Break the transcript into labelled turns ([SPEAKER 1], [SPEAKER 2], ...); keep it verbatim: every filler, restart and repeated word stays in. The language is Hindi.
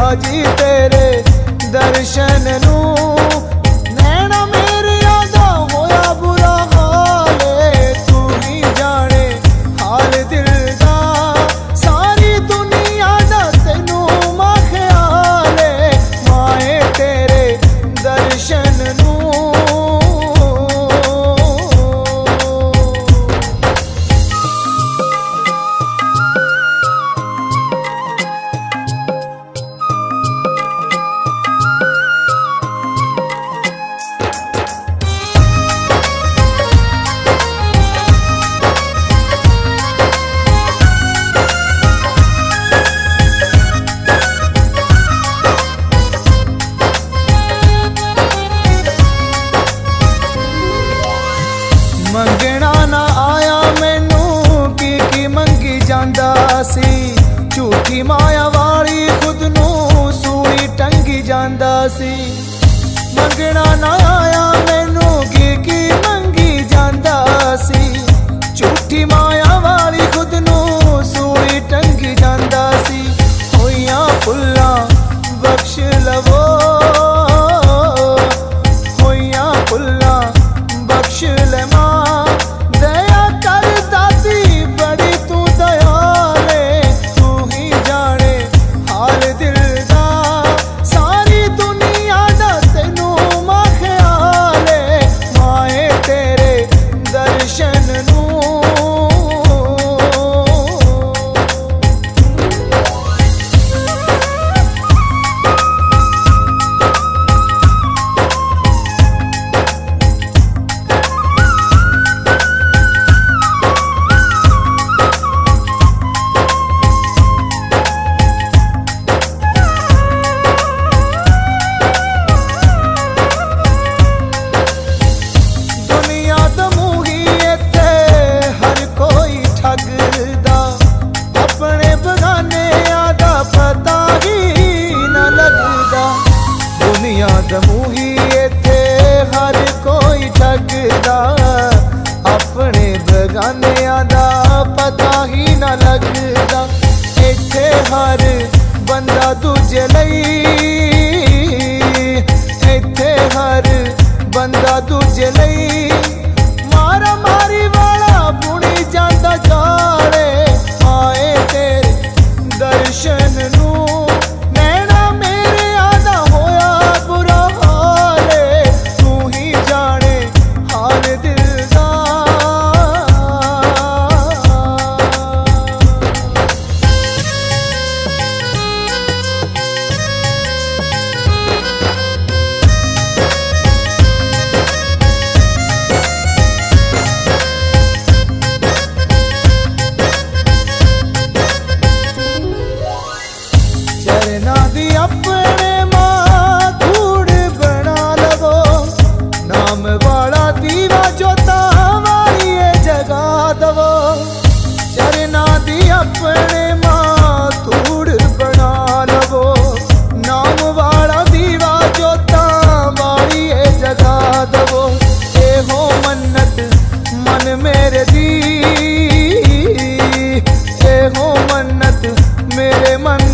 [SPEAKER 1] जी तेरे दर्शन नू नैना मेरे यादा होया बुरा हाल तू ही जाने हाल दिल दा सारी दुनिया दा तेनू मा ख्याल माए तेरे दर्शन नू मंगना ना आया मैनू की की मंगी जांदा सी झूठी माया वाली खुद नू सूई टंगी जांदा सी मंगना ना आया मैनू की की मंगी जांदा सी झूठी माया वाली खुद नू सूई टंगी जांदा सी होइयां फुल्लां बख्श लवो होइयां फुल्लां बख्श ले मूही इत्थे हर कोई ठगदा अपने बगानियां दा पता ही ना लगदा इत्थे हर बंदा दूजे लई इत्थे हर बंदा दूजे लई मारा मारी वाला बुनी जांदा जाले आए तेरे दर्शन नू अपने माधुर बना लवो नाम वाला दीवा जोता वाली जगा दवो चरना दी अपने माधुर बना लवो नाम वाला दीवा जोता वाली जगा दवो ए हो मन्नत मन मेरे दी ए हो मन्नत मेरे मन